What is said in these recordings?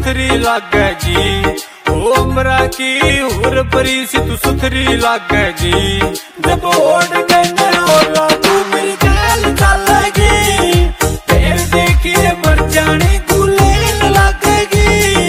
सुथरी लागेगी। ओ अमरा की हुर परी सी तू सुथरी लागेगी। जब ओढ़ के न ओला तू मेरी गैल चलेगी, फिर देखिए मर जाने तू लेन लगेगी।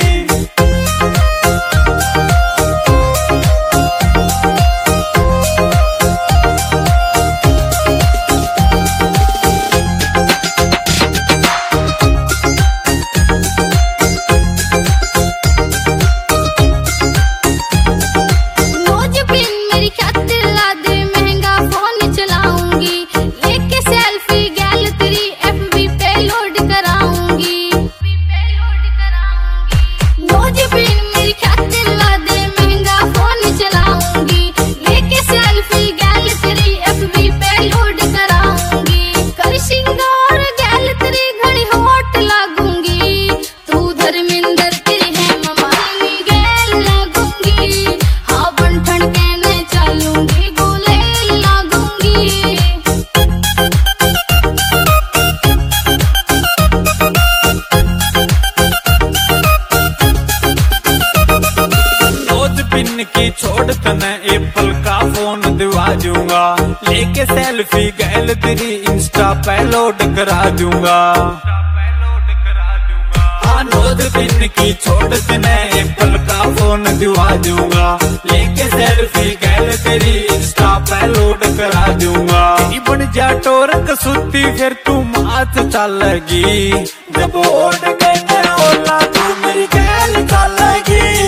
की छोड़ तने एप्पल का फोन दिवा दूंगा, लेके सेल्फी गैल तेरी इंस्टा पे लोड करा दूंगा। नोज पिन की छोड़ तने एप्पल का फोन दिवा दूंगा, लेके सेल्फी गैल तेरी इंस्टा पे लोड करा दूंगा। बन जा टोरक सुती फिर तू माथ चलेगी। जब ओढ़ के न ओला तू मेरी गैल चलेगी।